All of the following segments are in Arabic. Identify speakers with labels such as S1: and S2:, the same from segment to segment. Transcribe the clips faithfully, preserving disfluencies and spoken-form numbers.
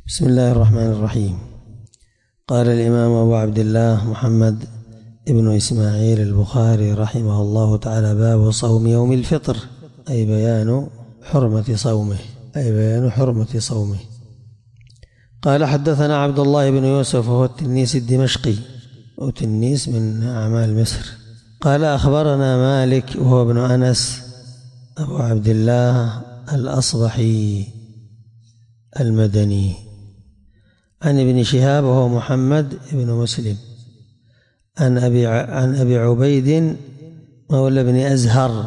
S1: بسم الله الرحمن الرحيم. قال الإمام أبو عبد الله محمد ابن إسماعيل البخاري رحمه الله تعالى: باب صوم يوم الفطر، أي بيان حرمة صومه أي بيان حرمة صومه. قال: حدثنا عبد الله بن يوسف وهو التنيسي الدمشقي وتنيس من أعمال مصر. قال: أخبرنا مالك وهو ابن أنس أبو عبد الله الأصبحي المدني، عن ابن شهاب وهو محمد بن مسلم، عن أبي عن أبي عبيد مولى بن أزهر.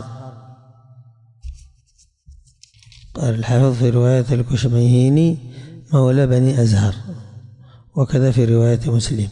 S1: قال الحافظ في رواية الكشميهيني مولى بني أزهر، وكذا في رواية مسلم.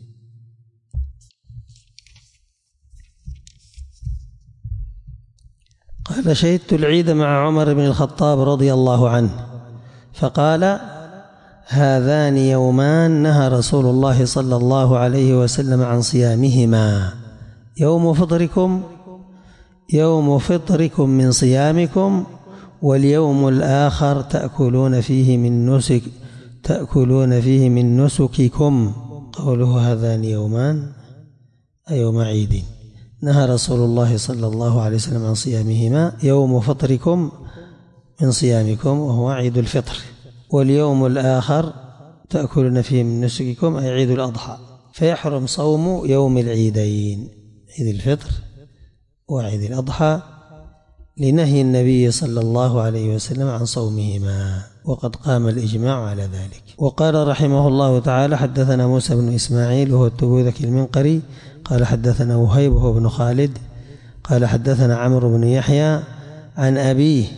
S1: قال: شهدت العيد مع عمر بن الخطاب رضي الله عنه، فقال: هذان يومان نهى رسول الله صلى الله عليه وسلم عن صيامهما: يوم فطركم يوم فطركم من صيامكم، واليوم الآخر تأكلون فيه من نسك تأكلون فيه من نسككم. قوله هذان يومان أي يوم عيد نهى رسول الله صلى الله عليه وسلم عن صيامهما: يوم فطركم من صيامكم وهو عيد الفطر، واليوم الآخر تأكلون فيه من نسككم أي عيد الأضحى. فيحرم صوم يوم العيدين، عيد الفطر وعيد الأضحى، لنهي النبي صلى الله عليه وسلم عن صومهما، وقد قام الإجماع على ذلك. وقال رحمه الله تعالى: حدثنا موسى بن إسماعيل وهو التبوذكي المنقري قال: حدثنا وهيب وهو بن خالد قال: حدثنا عمرو بن يحيى عن أبيه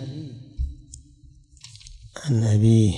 S1: عن أبيه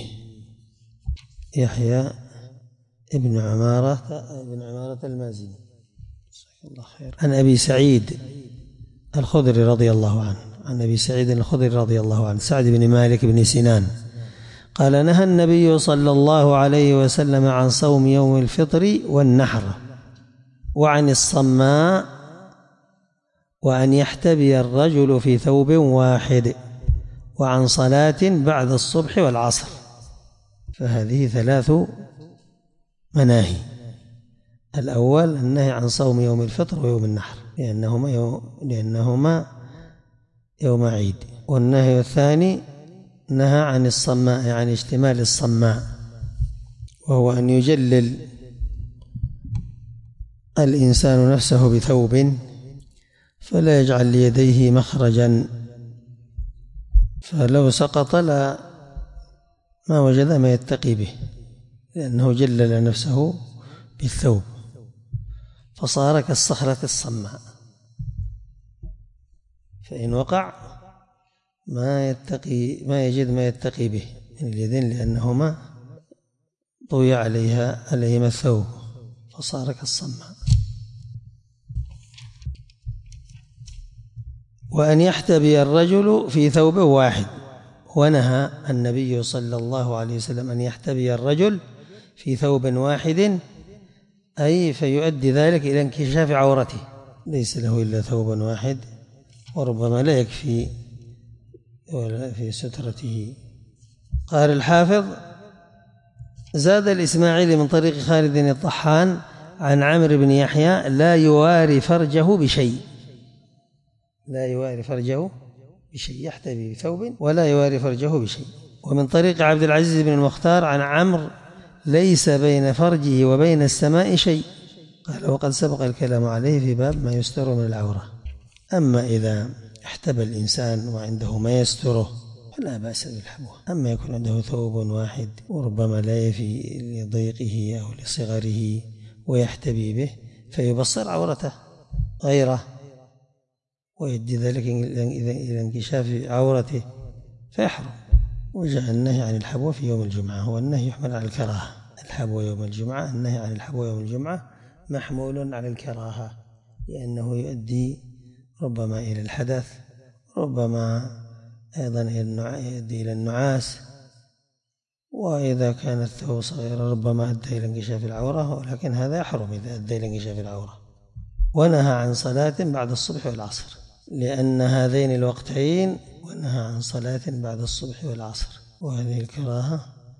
S1: يحيى ابن عمارة ابن عمارة المازني عن أبي سعيد الخدري رضي الله عنه عن أبي سعيد الخدري رضي الله عنه سعد بن مالك بن سنان قال: نهى النبي صلى الله عليه وسلم عن صوم يوم الفطر والنحر، وعن الصماء، وأن يحتبي الرجل في ثوب واحد، وعن صلاة بعد الصبح والعصر. فهذه ثلاث مناهي. الأول النهي عن صوم يوم الفطر ويوم النحر لأنهما يوم, لأنهما يوم عيد. والنهي الثاني نهى عن الصماء، يعني اشتمال الصماء، وهو أن يجلل الإنسان نفسه بثوب فلا يجعل ليديه مخرجا، فلو سقط لا ما وجد ما يتقي به، لأنه جلل نفسه بالثوب فصار كالصخرة الصماء، فإن وقع ما يتقي ما يجد ما يتقي به من اليدين، لأنهما طوي عليها عليهما الثوب فصار كالصماء. وأن يحتبي الرجل في ثوب واحد، ونهى النبي صلى الله عليه وسلم أن يحتبي الرجل في ثوب واحد، أي فيؤدي ذلك إلى انكشاف عورته، ليس له إلا ثوب واحد وربما لا يكفي في سترته. قال الحافظ: زاد الإسماعيلي من طريق خالد الطحان عن عمرو بن يحيى: لا يواري فرجه بشيء لا يواري فرجه بشيء يحتبي بثوب ولا يواري فرجه بشيء. ومن طريق عبد العزيز بن المختار عن عمرو: ليس بين فرجه وبين السماء شيء. قال: وقد سبق الكلام عليه في باب ما يستر من العورة. أما إذا احتبى الإنسان وعنده ما يستره فلا بأس بالحبوة. أما يكون عنده ثوب واحد وربما لا يفي لضيقه أو لصغره ويحتبي به فيبصر عورته غيره ويؤدي ذلك إلى انكشاف عورته فيحرم. وجاء النهي عن الحبوة في يوم الجمعة، هو النهي يحمل على الكراهة. الحبوة يوم الجمعة، النهي عن الحبوة يوم الجمعة محمول على الكراهة، لأنه يؤدي ربما إلى الحدث، ربما أيضا يؤدي إلى النعاس، وإذا كان الثوب صغيرا ربما أدى إلى انكشاف العورة، ولكن هذا يحرم إذا أدى إلى انكشاف العورة. ونهى عن صلاة بعد الصبح والعصر، لأن هذين الوقتين ونهى عن صلاة بعد الصبح والعصر، وهذه الكراهة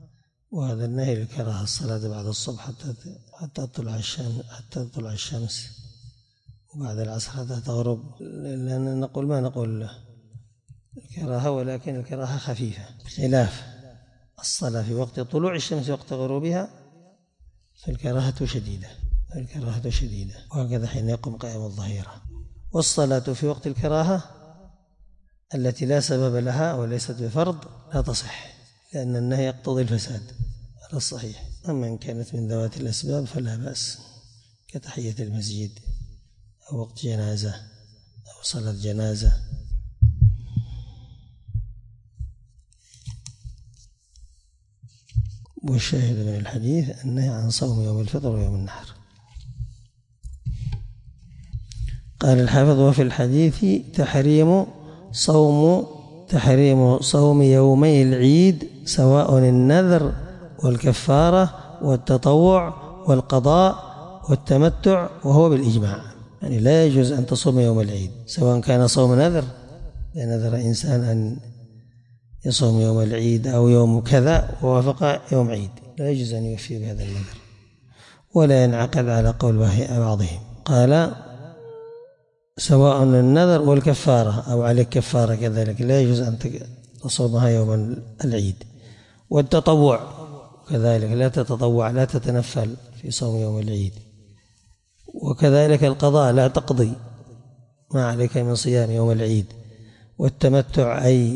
S1: وهذا النهي للكراهة الصلاة بعد الصبح حتى حتى تطلع الشمس حتى تطلع الشمس وبعد العصر حتى تغرب، لأن نقول ما نقول الكراهة، ولكن الكراهة خفيفة، خلاف الصلاة في وقت طلوع الشمس وقت غروبها فالكراهة شديدة الكراهة شديدة وهكذا حين يقوم قائم الظهيرة. والصلاة في وقت الكراهة التي لا سبب لها وليست بفرض لا تصح، لأن النهي يقتضي الفساد على الصحيح. أما إن كانت من ذوات الأسباب فلا بأس، كتحية المسجد أو وقت جنازة أو صلاة جنازة. والشاهد من الحديث النهي عن صوم يوم الفطر ويوم النحر. قال الحافظ: وفي الحديث تحريم صوم تحريم صوم يومي العيد سواء النذر والكفارة والتطوع والقضاء والتمتع، وهو بالإجماع. يعني لا يجوز أن تصوم يوم العيد، سواء كان صوم نذر نذر إنسان أن يصوم يوم العيد أو يوم كذا ووافق يوم عيد، لا يجوز أن يوفي بهذا النذر ولا ينعقد على قول بعضهم. قال: سواء النذر والكفارة أو عليك كفارة كذلك لا يجوز أن تصومها يوم العيد. والتطوع كذلك لا تتطوع لا تتنفل في صوم يوم العيد. وكذلك القضاء لا تقضي ما عليك من صيام يوم العيد. والتمتع أي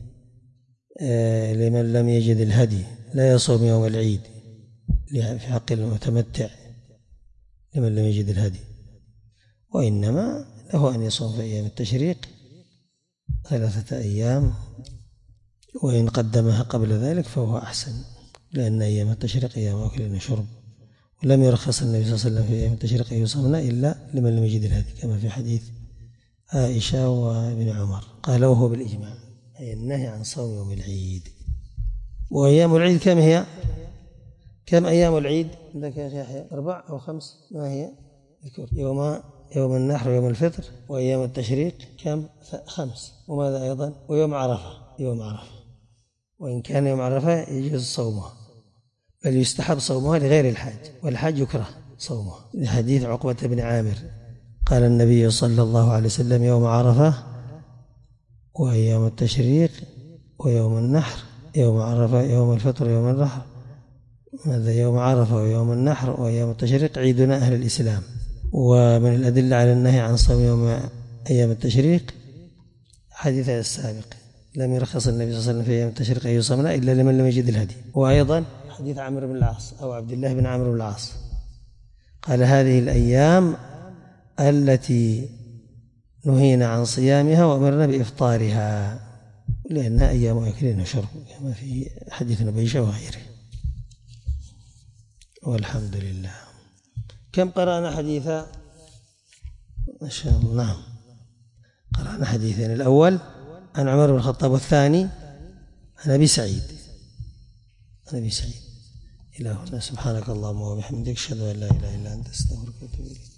S1: لمن لم يجد الهدي لا يصوم يوم العيد في حق المتمتع لمن لم يجد الهدي، وإنما له أن يصوم في أيام التشريق ثلاثة أيام، وإن قدمها قبل ذلك فهو أحسن، لأن أيام التشريق أيام أكل وشرب، ولم يرخص النبي صلى الله عليه وسلم في أيام التشريق أن يصومن إلا لمن لم يجد الهدي، كما في حديث عائشة وابن عمر. قال: وهو بالإجماع، أي النهي عن صوم يوم العيد. وأيام العيد كم هي؟ كم أيام العيد عندك يا يحيى؟ أربع أو خمس؟ ما هي؟ يوم يوم النحر ويوم الفطر وأيام التشريق كم؟ خمس. وماذا أيضا؟ ويوم عرفة يوم عرفة وإن كان يوم عرفة يجوز صومها، بل يستحب صومها لغير الحاج، والحاج يكره صومها، لحديث عقبة بن عامر قال النبي صلى الله عليه وسلم: يوم عرفة وأيام التشريق ويوم النحر، يوم عرفة يوم الفطر يوم النحر، هذا يوم عرفة ويوم النحر وأيام التشريق عيدنا أهل الإسلام. ومن الأدلة على النهي عن صوم يوم أيام التشريق حديث السابق: لم يرخص النبي صلى الله عليه وسلم في أيام التشريق أن يصومنا إلا لمن لم يجد الهدي. وأيضا حديث عمرو بن العاص أو عبد الله بن عمرو بن العاص قال: هذه الأيام التي نهينا عن صيامها وأمرنا بإفطارها، لأنها أيام أكل وشرب، كما في حديث نبيشة وغيره. والحمد لله. كم قرأنا حديثا؟ ما شاء الله. نعم، قرأنا حديثين: الأول عن عمر بن الخطاب، والثاني عن أبي سعيد عن أبي سعيد. إلى هنا. سبحانك اللهم وبحمدك، أشهد أن لا إله إلا أنت، أستغفرك وأتوب إليك.